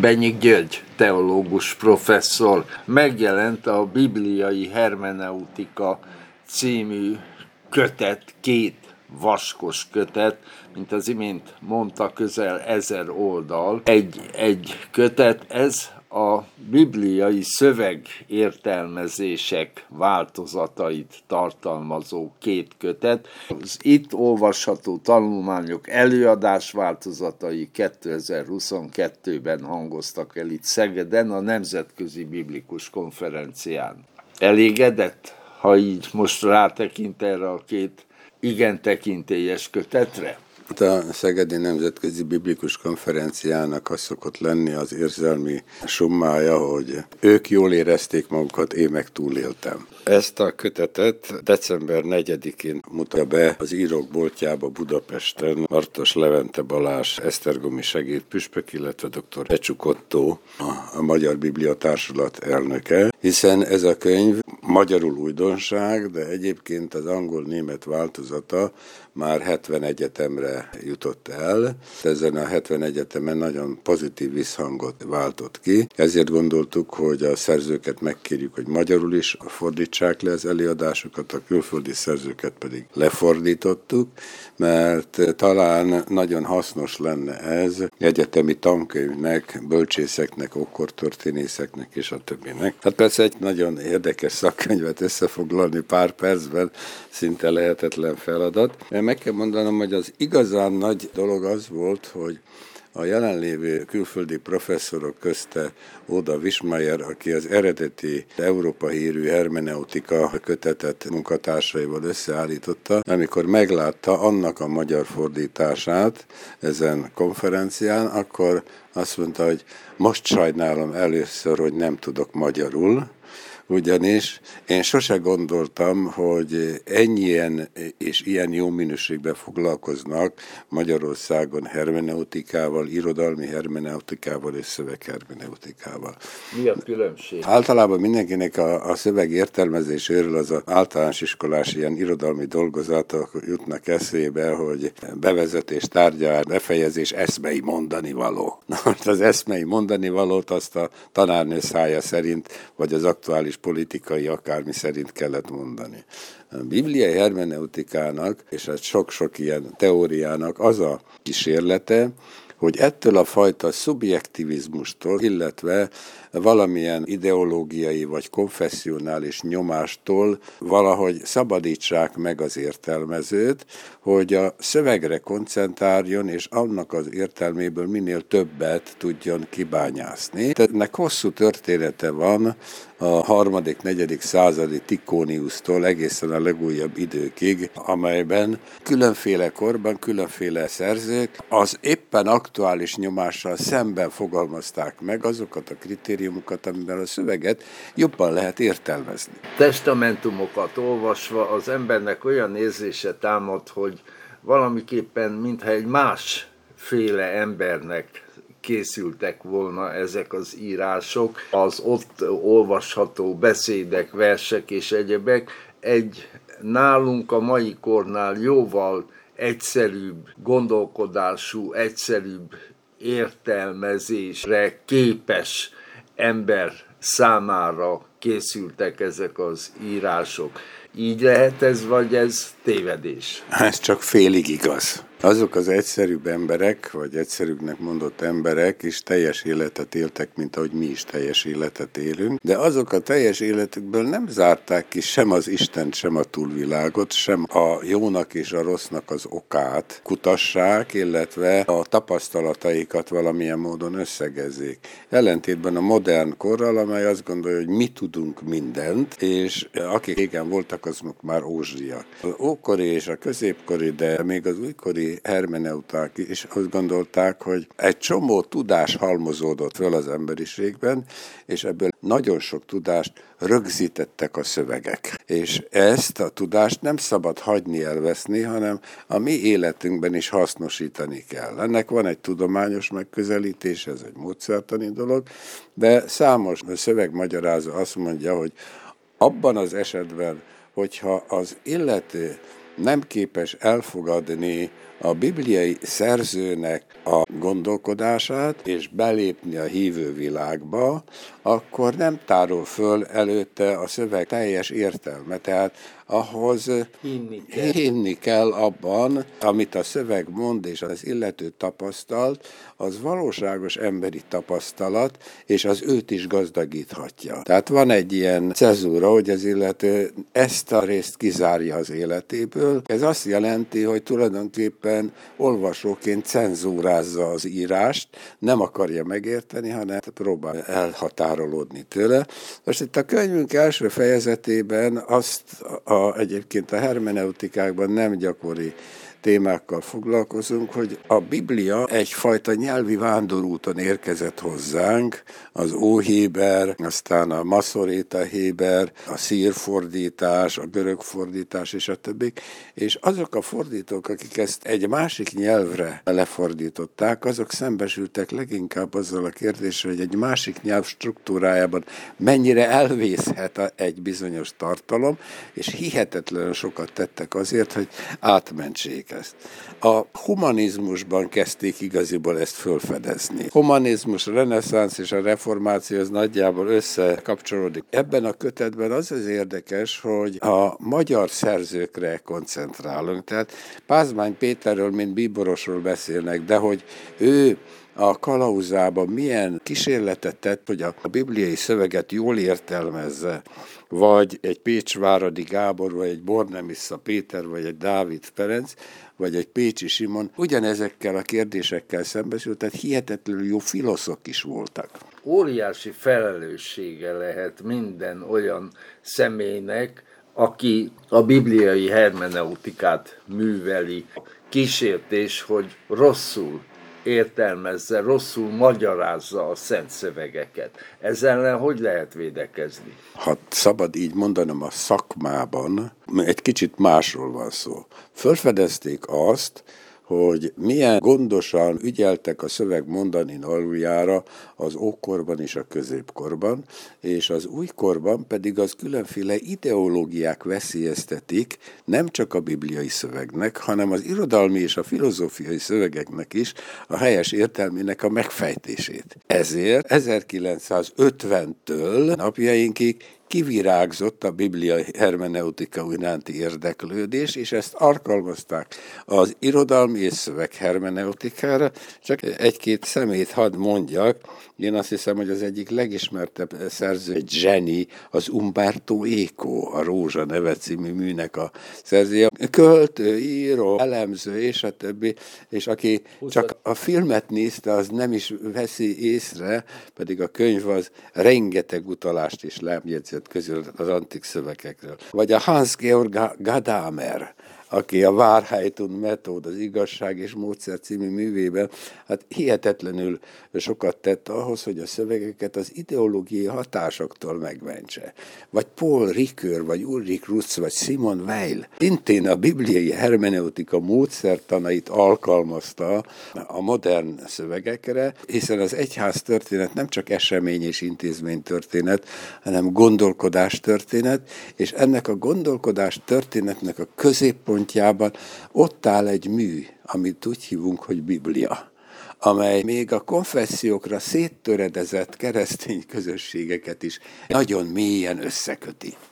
Benyik György teológus professzor. Megjelent a Bibliai Hermeneutika című kötet, 2 vaskos kötet, mint az imént mondta, közel 1000 oldal. Egy kötet, ez a bibliai szövegértelmezések változatait tartalmazó 2 kötet. Az itt olvasható tanulmányok előadás változatai 2022-ben hangoztak el itt Szegeden a Nemzetközi Biblikus Konferencián. Elégedett, ha így most rátekint erre a 2 igen tekintélyes kötetre? A Szegedi Nemzetközi Biblikus Konferenciának az szokott lenni az érzelmi summája, hogy ők jól érezték magukat, én meg túléltem. Ezt a kötetet december 4-én mutatja be az Írók Boltjába Budapesten Martos Levente Balázs esztergomi segédpüspök, illetve dr. Becsuk Ottó, a Magyar Biblia Társulat elnöke, hiszen ez a könyv magyarul újdonság, de egyébként az angol-német változata már 70 egyetemre jutott el. Ezen a 70 egyetemen nagyon pozitív visszhangot váltott ki. Ezért gondoltuk, hogy a szerzőket megkérjük, hogy magyarul is fordítsák le az előadásokat, a külföldi szerzőket pedig lefordítottuk, mert talán nagyon hasznos lenne ez egyetemi tankönyvnek, bölcsészeknek, okkortörténészeknek és a többinek. Hát persze egy nagyon érdekes szakkönyvet összefoglalni pár percben szinte lehetetlen feladat. Meg kell mondanom, hogy az igazán nagy dolog az volt, hogy a jelenlévő külföldi professzorok közte Óda Wischmeyer, aki az eredeti Európa hírű hermeneutika kötetet munkatársaival összeállította, amikor meglátta annak a magyar fordítását ezen konferencián, akkor azt mondta, hogy most sajnálom először, hogy nem tudok magyarul, ugyanis én sose gondoltam, hogy ennyien és ilyen jó minőségben foglalkoznak Magyarországon hermeneutikával, irodalmi hermeneutikával és szöveghermeneutikával. Mi a különbség? Általában mindenkinek a szöveg értelmezéséről az általános iskolás ilyen irodalmi dolgozatok jutnak eszébe, hogy bevezetés, tárgyalás, befejezés, eszmei mondani való. Na most az eszmei mondani valót azt a tanárnő szája szerint, vagy az aktuális politikai akármi szerint kellett mondani. A bibliai hermeneutikának és a sok-sok ilyen teóriának az a kísérlete, hogy ettől a fajta szubjektivizmustól, illetve valamilyen ideológiai vagy konfessionális nyomástól valahogy szabadítsák meg az értelmezőt, hogy a szövegre koncentráljon, és annak az értelméből minél többet tudjon kibányászni. Ennek hosszú története van a 3.-4. századi Tikóniusztól egészen a legújabb időkig, amelyben különféle korban, különféle szerzők az éppen aktuális nyomással szemben fogalmazták meg azokat a kritériumokat, amivel a szöveget jobban lehet értelmezni. Testamentumokat olvasva az embernek olyan érzése támad, hogy valamiképpen mintha egy másféle embernek készültek volna ezek az írások, az ott olvasható beszédek, versek és egyebek egy nálunk a mai kornál jóval egyszerűbb gondolkodású, egyszerűbb értelmezésre képes ember számára készültek ezek az írások. Így lehet ez, vagy ez tévedés? Ez csak félig igaz. Azok az egyszerűbb emberek, vagy egyszerűbbnek mondott emberek is teljes életet éltek, mint ahogy mi is teljes életet élünk, de azok a teljes életükből nem zárták ki sem az Istent, sem a túlvilágot, sem a jónak és a rossznak az okát kutassák, illetve a tapasztalataikat valamilyen módon összegezzék. Ellentétben a modern korral, amely azt gondolja, hogy mi tudunk mindent, és akik régen voltak, azok már ózsiak. Az ókori és a középkori, de még az újkori hermeneuták is azt gondolták, hogy egy csomó tudás halmozódott föl az emberiségben, és ebből nagyon sok tudást rögzítettek a szövegek. És ezt a tudást nem szabad hagyni elveszni, hanem a mi életünkben is hasznosítani kell. Ennek van egy tudományos megközelítés, ez egy módszertani dolog, de számos szövegmagyarázó azt mondja, hogy abban az esetben, hogyha az illető nem képes elfogadni a bibliai szerzőnek a gondolkodását, és belépni a hívő világba, akkor nem tárul föl előtte a szöveg teljes értelme. Tehát ahhoz hinni kell abban, amit a szöveg mond, és az illető tapasztalt, az valóságos emberi tapasztalat, és az őt is gazdagíthatja. Tehát van egy ilyen cezúra, hogy az illető ezt a részt kizárja az életéből. Ez azt jelenti, hogy tulajdonképpen olvasóként cenzúrázza az írást, nem akarja megérteni, hanem próbál elhatárolódni tőle. Most itt a könyvünk első fejezetében egyébként a hermeneutikákban nem gyakori témákkal foglalkozunk, hogy a Biblia egyfajta nyelvi vándorúton érkezett hozzánk, az óhéber, aztán a maszoréta héber, a szír fordítás, a görög fordítás és a többik, és azok a fordítók, akik ezt egy másik nyelvre lefordították, azok szembesültek leginkább azzal a kérdéssel, hogy egy másik nyelv struktúrájában mennyire elvészhet egy bizonyos tartalom, és hihetetlenül sokat tettek azért, hogy átmentsék ezt. A humanizmusban kezdték igaziból ezt fölfedezni. Humanizmus, reneszánsz és a reformáció az nagyjából összekapcsolódik. Ebben a kötetben az érdekes, hogy a magyar szerzőkre koncentrálunk. Tehát Pázmány Péterről, mint bíborosról beszélnek, de hogy ő a kalauzában milyen kísérletet tett, hogy a bibliai szöveget jól értelmezze, vagy egy Pécsváradi Gábor, vagy egy Bornemissza Péter, vagy egy Dávid Ferenc, vagy egy Pécsi Simon, ugyanezekkel a kérdésekkel szembesült, tehát hihetetlenül jó filoszok is voltak. Óriási felelőssége lehet minden olyan személynek, aki a bibliai hermeneutikát műveli. Kísértés, hogy rosszul értelmezze, rosszul magyarázza a szent szövegeket. Ezzel ellen hogy lehet védekezni? Ha szabad így mondanom, a szakmában egy kicsit másról van szó. Fölfedezték azt, hogy milyen gondosan ügyeltek a szöveg mondani aluljára az ókorban és a középkorban, és az újkorban pedig az különféle ideológiák veszélyeztetik nem csak a bibliai szövegnek, hanem az irodalmi és a filozófiai szövegeknek is a helyes értelmének a megfejtését. Ezért 1950-től napjainkig kivirágzott a biblia hermeneutika iránti érdeklődés, és ezt alkalmazták az irodalmi és szöveg hermeneutikára. Csak egy-két szemét hadd mondjak. Én azt hiszem, hogy az egyik legismertebb szerző, egy zseni, az Umberto Eco, a Rózsa neve című műnek a szerzője. Költő, író, elemző, és a többi, és aki csak a filmet nézte, az nem is veszi észre, pedig a könyv az rengeteg utalást is lemjegyzett közül az antik szövegekről. Vagy a Hans-Georg Gadamer, aki a Wahrheit und Method, az Igazság és Módszer című művében, hát hihetetlenül sokat tett ahhoz, hogy a szövegeket az ideológiai hatásoktól megmentse. Vagy Paul Ricoeur, vagy Ulrich Rutz, vagy Simon Weil szintén a bibliai hermeneutika módszertanait alkalmazta a modern szövegekre, hiszen az egyház történet nem csak esemény és intézmény történet, hanem gondolkodás történet, és ennek a gondolkodás történetnek a középpontjában ott áll egy mű, amit úgy hívunk, hogy Biblia, amely még a konfessziókra széttöredezett keresztény közösségeket is nagyon mélyen összeköti.